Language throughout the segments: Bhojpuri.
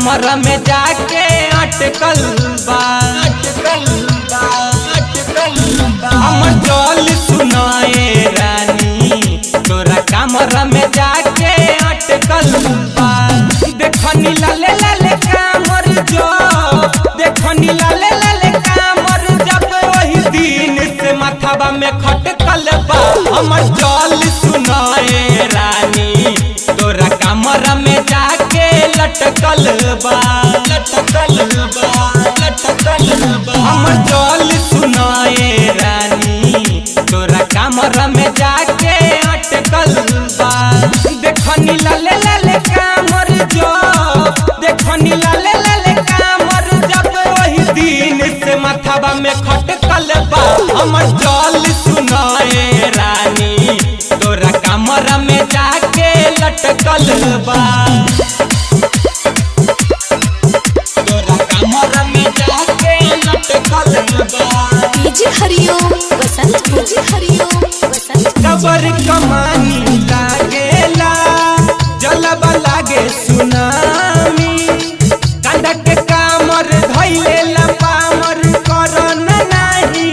कमर में जाके अटकल बा हमर जल सुनाए रानी तोरा कमर में जाके अटकल बा देखनी लाले लाले कामर जो देखनी लाले लाले कामर जब वही दिन से माथाबा में खटकल बा हमर जल सुनाए रानी तोरा कमर में जाके लटकल बा हमर जल सुनाए रानी तोरा कमर में जाके अटकल बा देखनी लाले लाले कामर जो देखनी लाले लाले कामर जब वही दिन से माथाबा में खटकल बा हमर जल सुनाए रानी तोरा कमर में जाके लटकल बा तोरा कमर में जाके लटकल बा डीजे हरिओम बसंत डीजे हरिओम बसंत कबर कमानी लागेला जलबा लागे सुनामी कंडक कामर धइलेला पामर करन नाही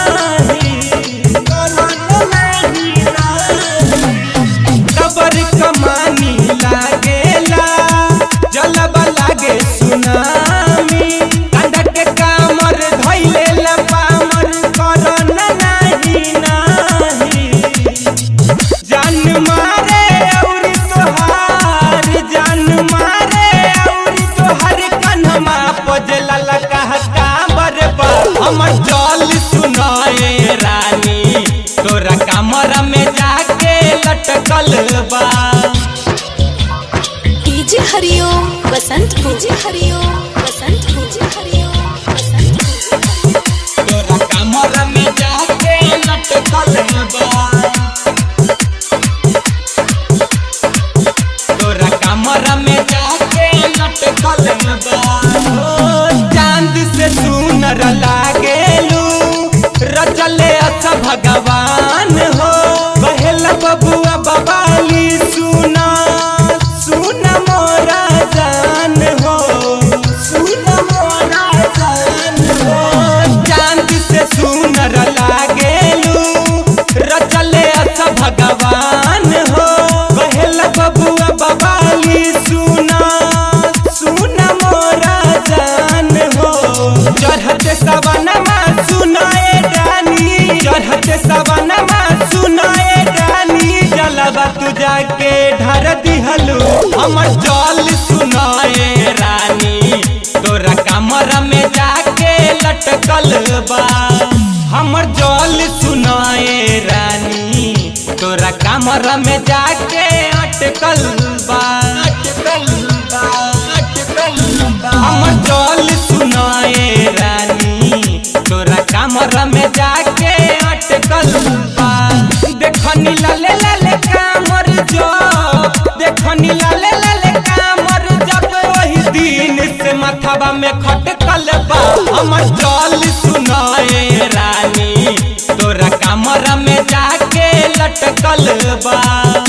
कबर कमानी लागेला जलबा लागे सुनामी कंडक कामर धइलेला पामर करन नाही जान मारे और तोहार जान मारे और तोहर कन्हमा पजला लगा काबर बा हमर जल सुनाए रानी तोरा कमर में जाके लटकल बा DJ Hariom Basant DJ Hariom Basant DJ Hariom Basant तोरा कमर में जाके लटकल बा तोरा कमर में जाके लटकल बा चांद से सुनर लागेलू रचले अच्छा भगवान हो बहेला बबुआ बबाली सुना सुना मोरा जान हो सुना मोरा जान हो चांद से सुनर लागेलू रचले अच्छा भगवान हो बहेला बबुआ बबाली सुना सुना मोरा जान हो चढ़ते सवनमा सुनाए रानी चढ़ते सवनमा सुनाए रानी जलवा तू जाके ढर दिहलू हमर जल सुनाए रानी तोरा कमर में जाके लटकल बा हमर जल सुनाए रानी तोरा कमर में जाके अटकल बा हमर जल सुनाए रानी तोरा कमर में जाके अटकल बा देखनी लाले लाले कामर जो देखनी लाले लाले कामर जब वही दिन से माथाबा में खटकल बा हमर जल सुनाए रानी तोरा कमर में जाके लटकल बा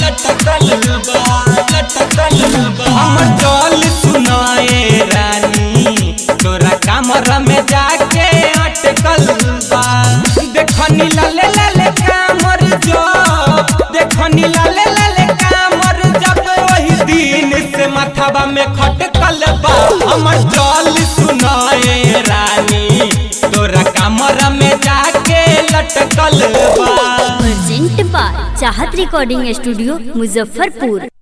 हमर जल सुनाए रानी तोरा कमर में जाके अटकल बा देखनी लाले लाले कामर जो देखनी लाले लाले कामर जब वही दिन से माथाबा में खटकल बा हमर जल सुनाए रानी तोरा कमर में जाके लटकल बा present by Chahat recording studio Muzaffarpur.